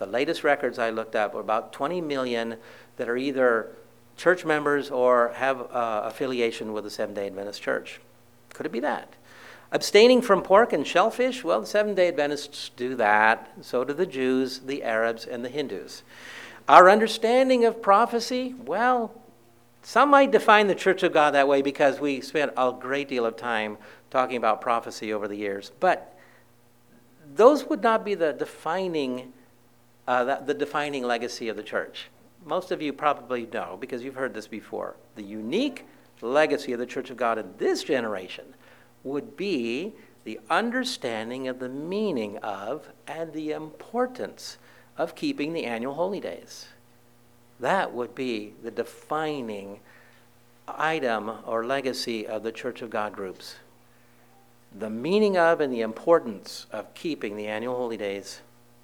The latest records I looked up were about 20 million that are either church members or have affiliation with the Seventh-day Adventist Church. Could it be that? Abstaining from pork and shellfish? Well, the Seventh-day Adventists do that. So do the Jews, the Arabs, and the Hindus. Our understanding of prophecy? Well, some might define the Church of God that way because we spent a great deal of time talking about prophecy over the years. But those would not be the defining legacy of the church. Most of you probably know, because you've heard this before. The unique legacy of the Church of God in this generation would be the understanding of the meaning of and the importance of keeping the annual holy days. That would be the defining item or legacy of the Church of God groups. The meaning of and the importance of keeping the annual holy days.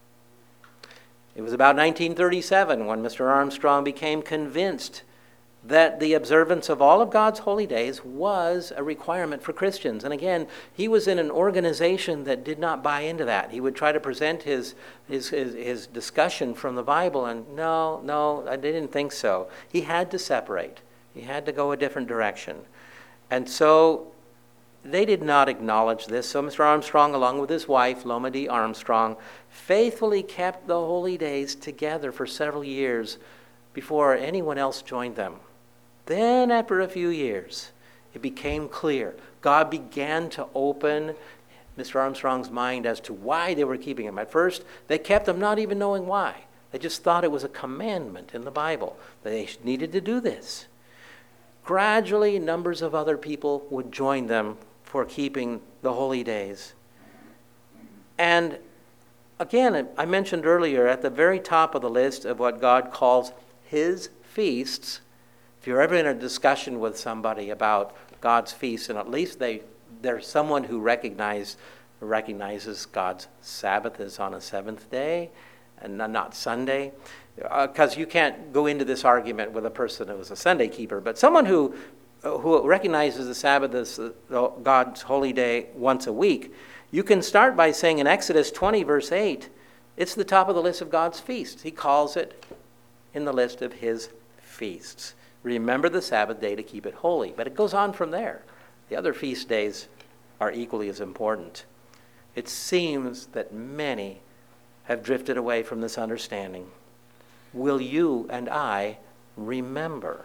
It was about 1937 when Mr. Armstrong became convinced that the observance of all of God's holy days was a requirement for Christians. And again, he was in an organization that did not buy into that. He would try to present his discussion from the Bible, and no, I didn't think so. He had to separate. He had to go a different direction. And so they did not acknowledge this. So Mr. Armstrong, along with his wife, Loma D. Armstrong, faithfully kept the holy days together for several years before anyone else joined them. Then, after a few years, it became clear. God began to open Mr. Armstrong's mind as to why they were keeping them. At first, they kept them not even knowing why. They just thought it was a commandment in the Bible. They needed to do this. Gradually, numbers of other people would join them for keeping the holy days. And again, I mentioned earlier, at the very top of the list of what God calls his feasts, if you're ever in a discussion with somebody about God's feasts, and at least there's someone who recognizes God's Sabbath is on a seventh day and not Sunday, because you can't go into this argument with a person who is a Sunday keeper, but someone who recognizes the Sabbath as God's holy day once a week, you can start by saying in Exodus 20, verse 8, it's the top of the list of God's feasts. He calls it in the list of his feasts. Remember the Sabbath day to keep it holy. But it goes on from there. The other feast days are equally as important. It seems that many have drifted away from this understanding. Will you and I remember?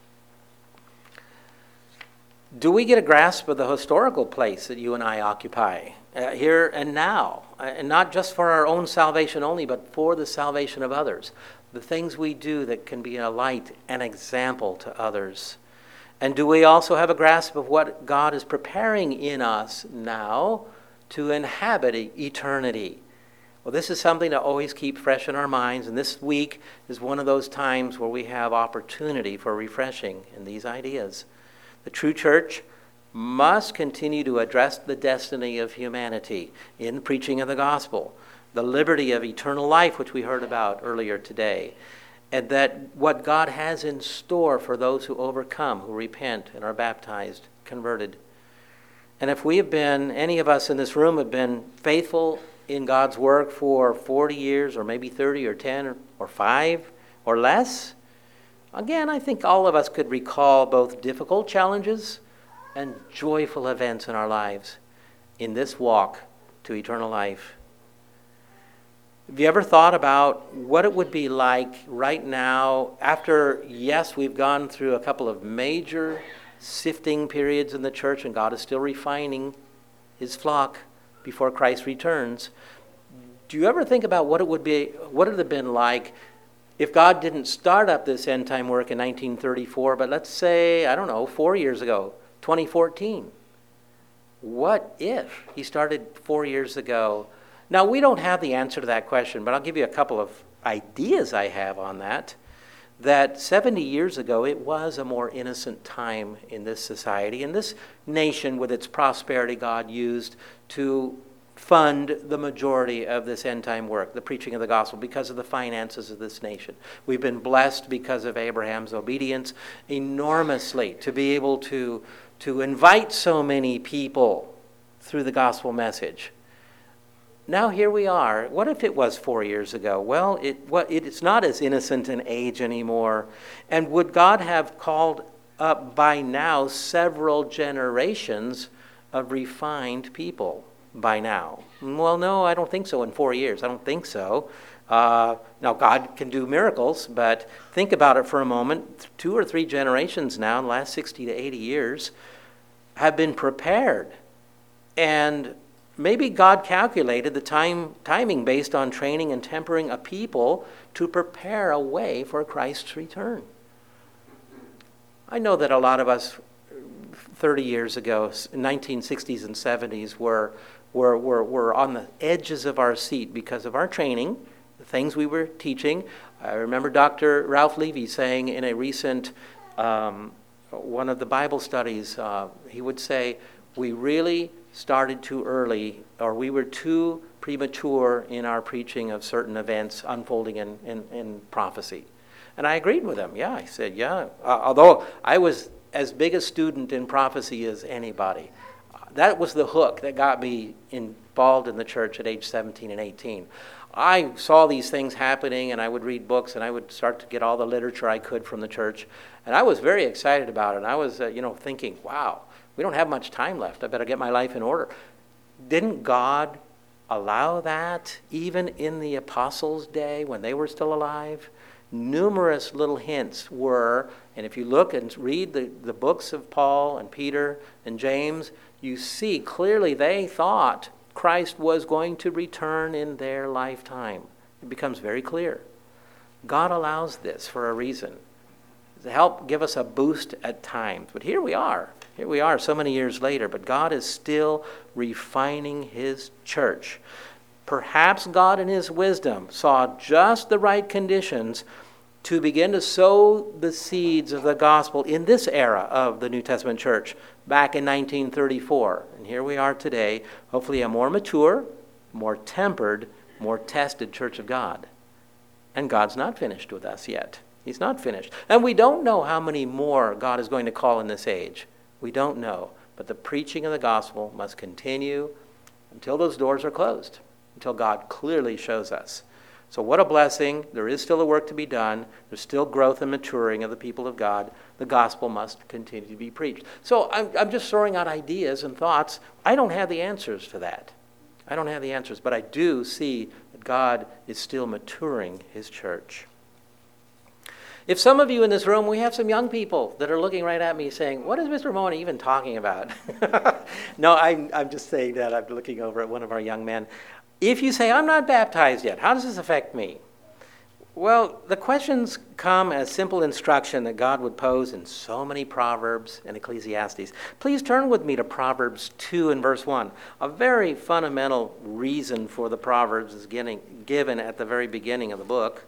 Do we get a grasp of the historical place that you and I occupy here and now? And not just for our own salvation only, but for the salvation of others. The things we do that can be a light and example to others. And do we also have a grasp of what God is preparing in us now to inhabit eternity? Well, this is something to always keep fresh in our minds, and this week is one of those times where we have opportunity for refreshing in these ideas. The true church must continue to address the destiny of humanity in the preaching of the gospel, the liberty of eternal life, which we heard about earlier today, and that what God has in store for those who overcome, who repent and are baptized, converted. And if we have been, any of us in this room have been faithful in God's work for 40 years or maybe 30 or 10 or 5 or less, again, I think all of us could recall both difficult challenges and joyful events in our lives in this walk to eternal life. Have you ever thought about what it would be like right now after, yes, we've gone through a couple of major sifting periods in the church and God is still refining his flock before Christ returns? Do you ever think about what it would have been like if God didn't start up this end time work in 1934, but let's say, 4 years ago, 2014? What if he started 4 years ago? Now, we don't have the answer to that question, but I'll give you a couple of ideas I have on that. That 70 years ago, it was a more innocent time in this society, in this nation with its prosperity God used to fund the majority of this end-time work, the preaching of the gospel, because of the finances of this nation. We've been blessed because of Abraham's obedience enormously to be able to invite so many people through the gospel message. now here we are. What if it was 4 years ago? Well, it's not as innocent an age anymore. And would God have called up by now several generations of refined people by now? Well, no, I don't think so in 4 years. I don't think so. Now, God can do miracles, but think about it for a moment. 2 or 3 generations now, in the last 60 to 80 years, have been prepared. And maybe God calculated the timing based on training and tempering a people to prepare a way for Christ's return. I know that a lot of us 30 years ago, 1960s and 70s, were on the edges of our seat because of our training, the things we were teaching. I remember Dr. Ralph Levy saying in a recent one of the Bible studies, he would say, we really started too early, or we were too premature in our preaching of certain events unfolding in prophecy. And I agreed with him. Yeah, I said, yeah. Although I was as big a student in prophecy as anybody. That was the hook that got me involved in the church at age 17 and 18. I saw these things happening, and I would read books, and I would start to get all the literature I could from the church. And I was very excited about it. And I was, thinking, wow, we don't have much time left. I better get my life in order. Didn't God allow that even in the apostles' day when they were still alive? Numerous little hints were, and if you look and read the books of Paul and Peter and James, you see clearly they thought Christ was going to return in their lifetime. It becomes very clear. God allows this for a reason, to help give us a boost at times. But here we are so many years later, but God is still refining his church. Perhaps God in his wisdom saw just the right conditions to begin to sow the seeds of the gospel in this era of the New Testament church back in 1934. And here we are today, hopefully a more mature, more tempered, more tested church of God. And God's not finished with us yet. He's not finished. And we don't know how many more God is going to call in this age. We don't know. But the preaching of the gospel must continue until those doors are closed, until God clearly shows us. So what a blessing. There is still a work to be done. There's still growth and maturing of the people of God. The gospel must continue to be preached. So I'm just throwing out ideas and thoughts. I don't have the answers to that. I don't have the answers, but I do see that God is still maturing his church. If some of you in this room, we have some young people that are looking right at me saying, what is Mr. Mahoney even talking about? No, I'm just saying that. I'm looking over at one of our young men. If you say, I'm not baptized yet, how does this affect me? Well, the questions come as simple instruction that God would pose in so many Proverbs and Ecclesiastes. Please turn with me to Proverbs 2 and verse 1. A very fundamental reason for the Proverbs is given at the very beginning of the book.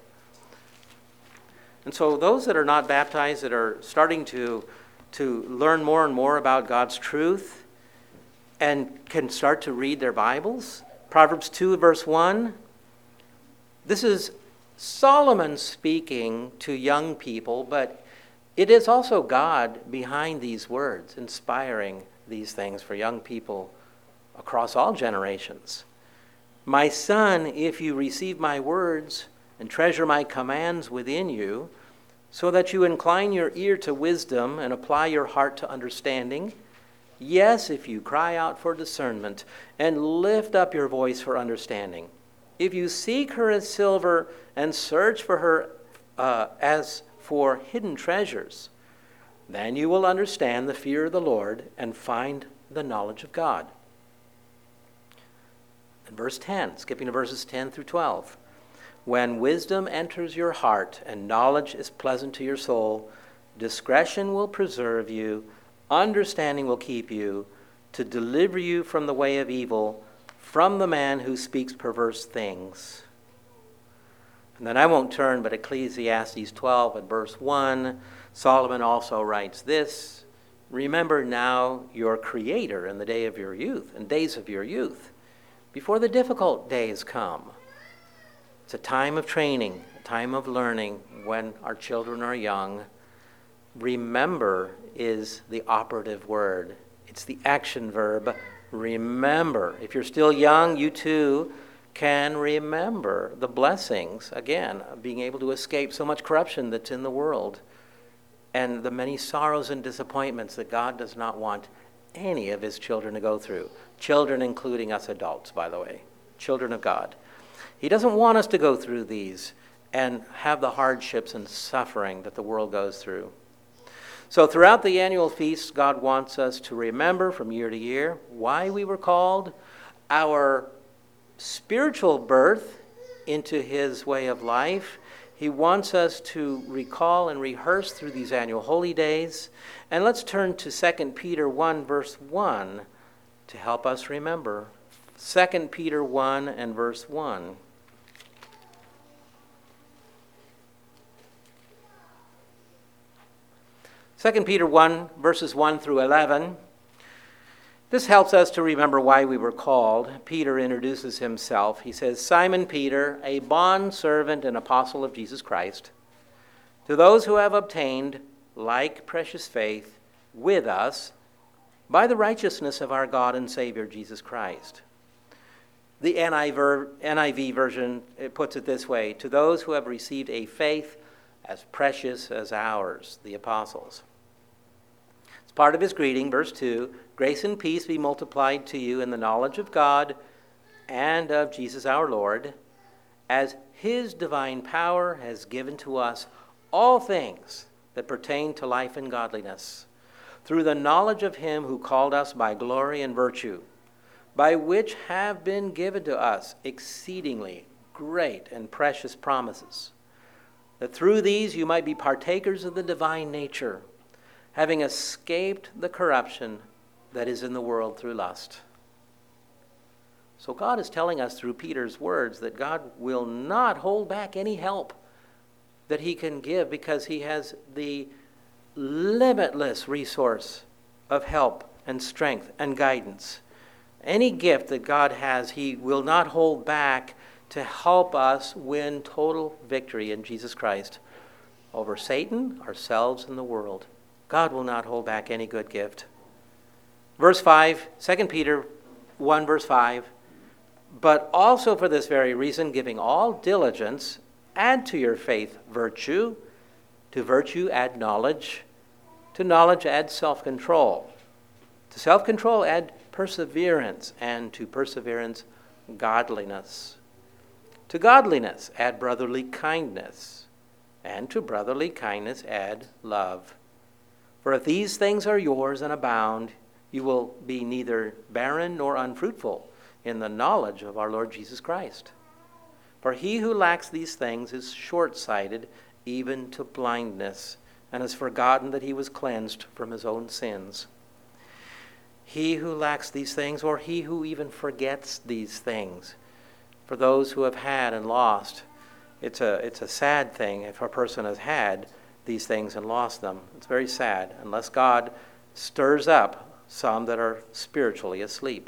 And so those that are not baptized, that are starting to learn more and more about God's truth and can start to read their Bibles, Proverbs 2 verse 1, this is Solomon speaking to young people, but it is also God behind these words, inspiring these things for young people across all generations. My son, if you receive my words and treasure my commands within you, so that you incline your ear to wisdom and apply your heart to understanding. Yes, if you cry out for discernment and lift up your voice for understanding. If you seek her as silver and search for her as for hidden treasures, then you will understand the fear of the Lord and find the knowledge of God. And verse 10, skipping to verses 10 through 12. When wisdom enters your heart and knowledge is pleasant to your soul, discretion will preserve you, understanding will keep you, to deliver you from the way of evil, from the man who speaks perverse things. And then I won't turn, but Ecclesiastes 12 at verse 1, Solomon also writes this, remember now your Creator in the day of your youth, and days of your youth, before the difficult days come. It's a time of training, a time of learning when our children are young. Remember is the operative word. It's the action verb, remember. If you're still young, you too can remember the blessings, again, of being able to escape so much corruption that's in the world and the many sorrows and disappointments that God does not want any of his children to go through. Children including us adults, by the way. Children of God. He doesn't want us to go through these and have the hardships and suffering that the world goes through. So throughout the annual feast, God wants us to remember from year to year why we were called, our spiritual birth into his way of life. He wants us to recall and rehearse through these annual holy days. And let's turn to 2 Peter 1, verse 1 to help us remember. 2 Peter 1 and verse 1. 2 Peter 1, verses 1 through 11. This helps us to remember why we were called. Peter introduces himself. He says, Simon Peter, a bondservant and apostle of Jesus Christ, to those who have obtained like precious faith with us by the righteousness of our God and Savior Jesus Christ. The NIV version, it puts it this way, to those who have received a faith as precious as ours, the apostles. It's part of his greeting, verse 2, grace and peace be multiplied to you in the knowledge of God and of Jesus our Lord, as his divine power has given to us all things that pertain to life and godliness, through the knowledge of him who called us by glory and virtue, by which have been given to us exceedingly great and precious promises, that through these you might be partakers of the divine nature, having escaped the corruption that is in the world through lust. So God is telling us through Peter's words that God will not hold back any help that he can give, because he has the limitless resource of help and strength and guidance. Any gift that God has, he will not hold back to help us win total victory in Jesus Christ over Satan, ourselves, and the world. God will not hold back any good gift. Verse 5, 2 Peter 1, verse 5, but also for this very reason, giving all diligence, add to your faith virtue, to virtue add knowledge, to knowledge add self-control, to self-control add perseverance, and to perseverance godliness. To godliness add brotherly kindness, and to brotherly kindness add love. For if these things are yours and abound, you will be neither barren nor unfruitful in the knowledge of our Lord Jesus Christ. For he who lacks these things is short-sighted even to blindness, and has forgotten that he was cleansed from his own sins. He who lacks these things, or he who even forgets these things, for those who have had and lost, it's a sad thing if a person has had these things and lost them. It's very sad, unless God stirs up some that are spiritually asleep.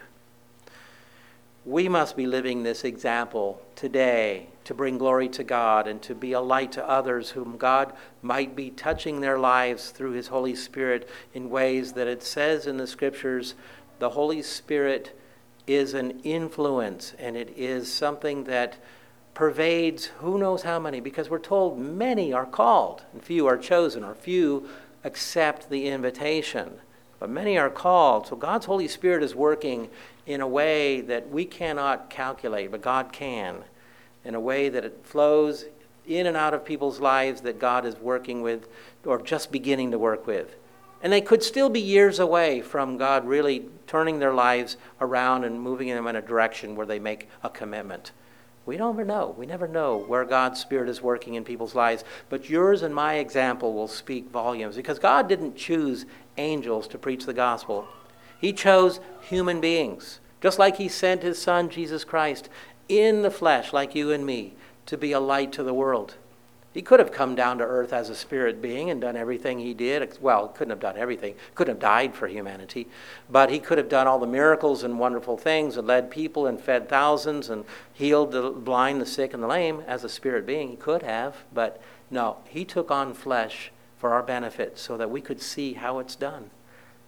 We must be living this example today to bring glory to God and to be a light to others whom God might be touching their lives through his Holy Spirit in ways that it says in the Scriptures, the Holy Spirit is an influence, and it is something that pervades who knows how many, because we're told many are called and few are chosen, or few accept the invitation. But many are called. So God's Holy Spirit is working in a way that we cannot calculate, but God can, in a way that it flows in and out of people's lives that God is working with or just beginning to work with. And they could still be years away from God really turning their lives around and moving them in a direction where they make a commitment. We never know. We never know where God's Spirit is working in people's lives. But yours and my example will speak volumes, because God didn't choose angels to preach the gospel. He chose human beings, just like he sent his Son, Jesus Christ, in the flesh, like you and me, to be a light to the world. He could have come down to earth as a spirit being and done everything he did. Well, couldn't have done everything. Couldn't have died for humanity. But he could have done all the miracles and wonderful things and led people and fed thousands and healed the blind, the sick, and the lame as a spirit being. He could have, but no. He took on flesh for our benefit so that we could see how it's done.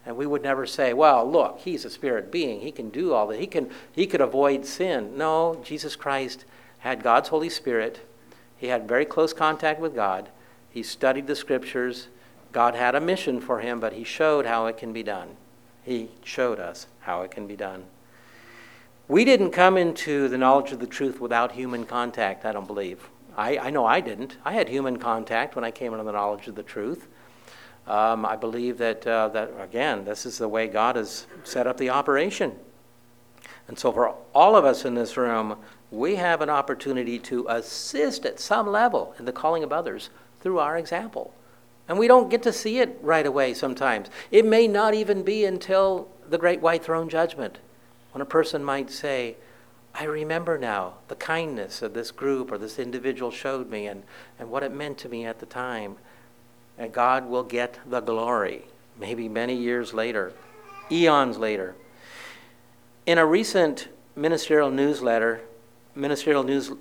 And we would never say, well, look, he's a spirit being. He can do all that. He could avoid sin. No, Jesus Christ had God's Holy Spirit. He had very close contact with God. He studied the Scriptures. God had a mission for him, but he showed how it can be done. He showed us how it can be done. We didn't come into the knowledge of the truth without human contact, I don't believe. I know I didn't. I had human contact when I came into the knowledge of the truth. I believe that again, this is the way God has set up the operation. And so for all of us in this room, we have an opportunity to assist at some level in the calling of others through our example. And we don't get to see it right away sometimes. It may not even be until the great white throne judgment, when a person might say, I remember now the kindness of this group or this individual showed me and what it meant to me at the time. And God will get the glory, maybe many years later, eons later. In a recent ministerial newsletter, ministerial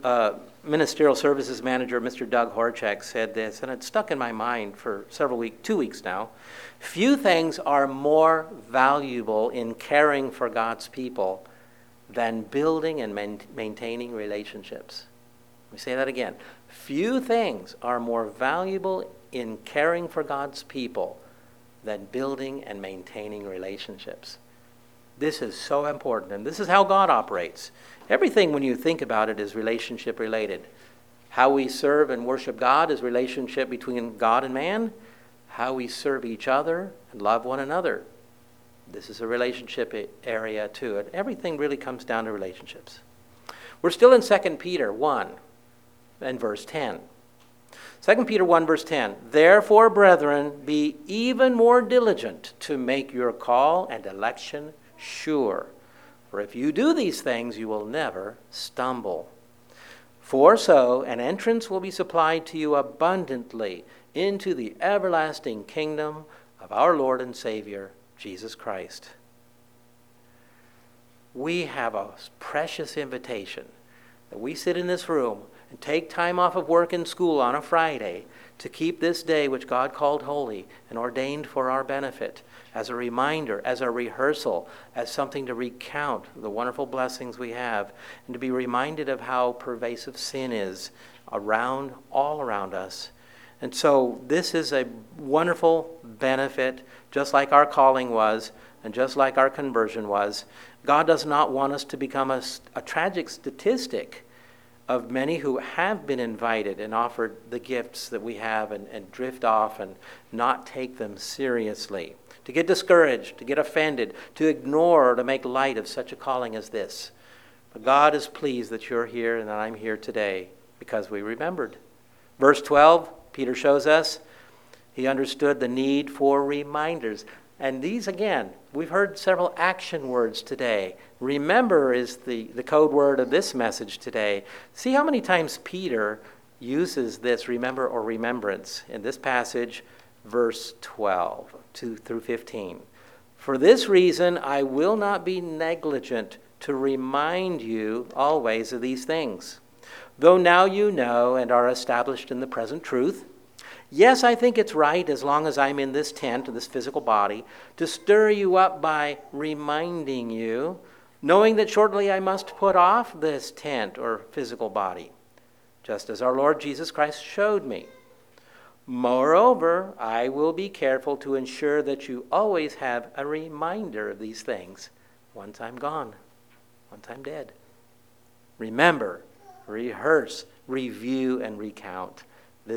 services manager, Mr. Doug Horchak, said this, and it stuck in my mind for 2 weeks now. Few things are more valuable in caring for God's people than building and maintaining relationships. Let me say that again. Few things are more valuable in caring for God's people than building and maintaining relationships. This is so important, and this is how God operates. Everything, when you think about it, is relationship related. How we serve and worship God is relationship between God and man. How we serve each other and love one another. This is a relationship area too. And everything really comes down to relationships. We're still in 2 Peter 1 and verse 10. 2 Peter 1 verse 10. Therefore, brethren, be even more diligent to make your call and election sure. For if you do these things, you will never stumble. For so an entrance will be supplied to you abundantly into the everlasting kingdom of our Lord and Savior, Jesus Christ. We have a precious invitation that we sit in this room and take time off of work and school on a Friday to keep this day which God called holy and ordained for our benefit as a reminder, as a rehearsal, as something to recount the wonderful blessings we have, and to be reminded of how pervasive sin is all around us. And so this is a wonderful benefit, just like our calling was, and just like our conversion was. God does not want us to become a tragic statistic of many who have been invited and offered the gifts that we have and drift off and not take them seriously, to get discouraged, to get offended, to ignore or to make light of such a calling as this. But God is pleased that you're here and that I'm here today because we remembered. Verse 12, Peter shows us he understood the need for reminders. And these, again, we've heard several action words today. Remember is the code word of this message today. See how many times Peter uses this remember or remembrance in this passage, verse 12, 2 through 15. For this reason, I will not be negligent to remind you always of these things. Though now you know and are established in the present truth, yes, I think it's right, as long as I'm in this tent, this physical body, to stir you up by reminding you, knowing that shortly I must put off this tent or physical body, just as our Lord Jesus Christ showed me. Moreover, I will be careful to ensure that you always have a reminder of these things once I'm gone, once I'm dead. Remember, rehearse, review, and recount.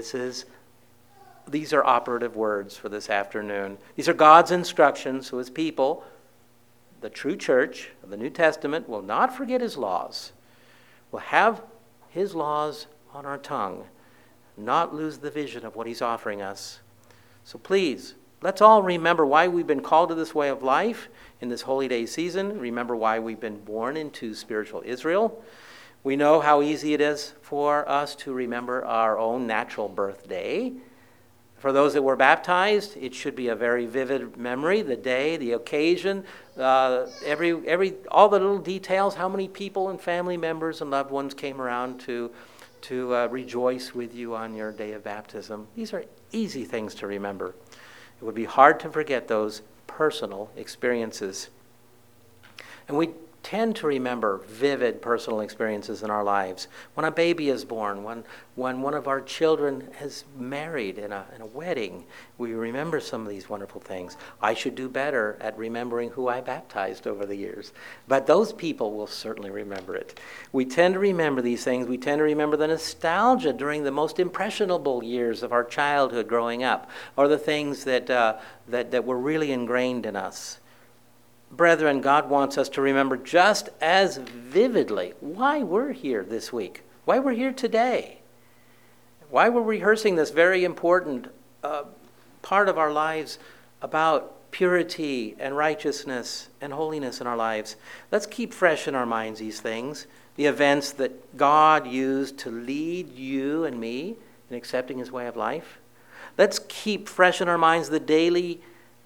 These are operative words for this afternoon. These are God's instructions to his people. The true church of the New Testament will not forget his laws. We'll have his laws on our tongue, not lose the vision of what he's offering us. So please, let's all remember why we've been called to this way of life in this holy day season. Remember why we've been born into spiritual Israel. We know how easy it is for us to remember our own natural birthday. For those that were baptized, it should be a very vivid memory, the day, the occasion, all the little details, how many people and family members and loved ones came around to rejoice with you on your day of baptism. These are easy things to remember. It would be hard to forget those personal experiences. And we tend to remember vivid personal experiences in our lives. When a baby is born, when one of our children is married in a wedding, we remember some of these wonderful things. I should do better at remembering who I baptized over the years. But those people will certainly remember it. We tend to remember these things. We tend to remember the nostalgia during the most impressionable years of our childhood growing up, or the things that were really ingrained in us. Brethren, God wants us to remember just as vividly why we're here this week, why we're here today, why we're rehearsing this very important part of our lives about purity and righteousness and holiness in our lives. Let's keep fresh in our minds these things, the events that God used to lead you and me in accepting his way of life. Let's keep fresh in our minds the daily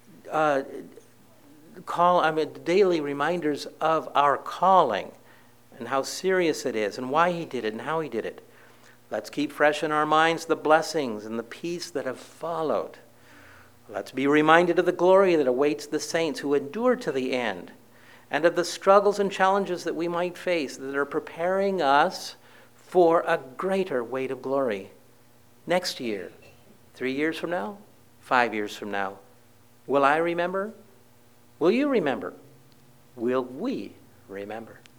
daily reminders of our calling and how serious it is and why he did it and how he did it. Let's keep fresh in our minds the blessings and the peace that have followed. Let's be reminded of the glory that awaits the saints who endure to the end, and of the struggles and challenges that we might face that are preparing us for a greater weight of glory next year, 3 years from now, 5 years from now. Will I remember? Will you remember? Will we remember?